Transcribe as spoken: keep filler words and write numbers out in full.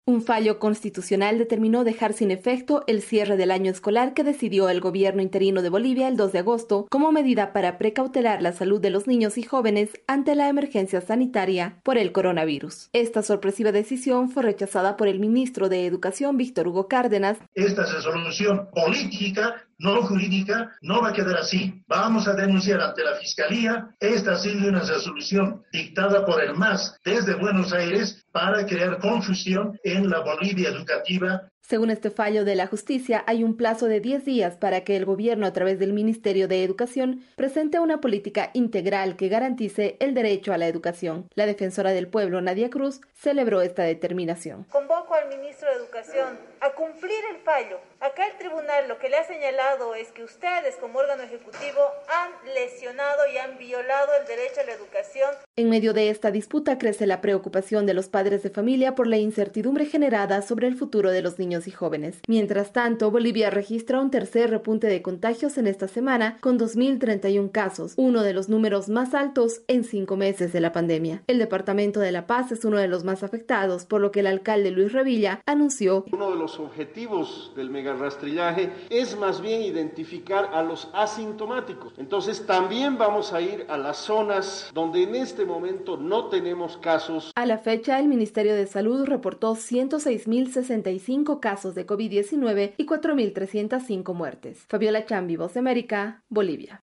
Un fallo constitucional determinó dejar sin efecto el cierre del año escolar que decidió el gobierno interino de Bolivia el dos de agosto como medida para precautelar la salud de los niños y jóvenes ante la emergencia sanitaria por el coronavirus. Esta sorpresiva decisión fue rechazada por el ministro de Educación, Víctor Hugo Cárdenas. Esta resolución política, no jurídica, no va a quedar así. Vamos a denunciar ante la Fiscalía. Esta ha sido una resolución dictada por el M A S desde Buenos Aires para crear confusión en la Bolivia educativa. Según este fallo de la justicia, hay un plazo de diez días para que el gobierno, a través del Ministerio de Educación, presente una política integral que garantice el derecho a la educación. La defensora del pueblo, Nadia Cruz, celebró esta determinación. Convoco al ministro de Educación a cumplir el fallo. Acá el tribunal lo que le ha señalado es que ustedes, como órgano ejecutivo, han lesionado y han violado el derecho a la educación. En medio de esta disputa crece la preocupación de los padres de familia por la incertidumbre generada sobre el futuro de los niños y jóvenes. Mientras tanto, Bolivia registra un tercer repunte de contagios en esta semana con dos mil treinta y un casos, uno de los números más altos en cinco meses de la pandemia. El departamento de La Paz es uno de los más afectados, por lo que el alcalde Luis Revilla anunció: uno de los objetivos del megarrastrillaje es más bien identificar a los asintomáticos. Entonces también vamos a ir a las zonas donde en este momento no tenemos casos. A la fecha, el Ministerio de Salud reportó ciento seis mil sesenta y cinco casos de COVID diecinueve y cuatro mil trescientas cinco muertes. Fabiola Chambi, Voz de América, Bolivia.